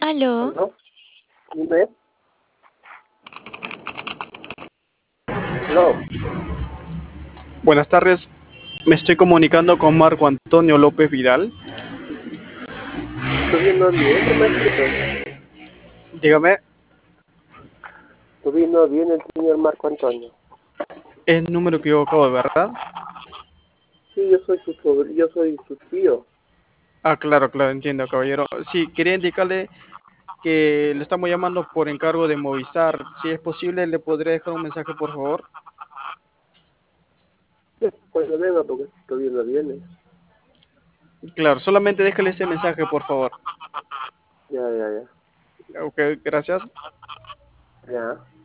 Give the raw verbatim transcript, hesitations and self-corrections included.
Aló, ¿Aló? Dime. ¿Aló? Buenas tardes, me estoy comunicando con Marco Antonio López Vidal. ¿Estoy viendo bien? ¿No me escuchas? Dígame, ¿Estoy viendo bien el señor Marco Antonio? es número equivocado, ¿verdad? Sí, yo soy su sobr- yo soy su tío. Ah, claro, claro, entiendo, caballero. Sí, quería indicarle que le estamos llamando por encargo de Movistar. Si es posible, ¿le podría dejar un mensaje, por favor? Pues no venga porque estoy viendo bien. ¿eh? Claro, solamente déjale ese mensaje, por favor. Ya, ya, ya. Ok, gracias. Ya.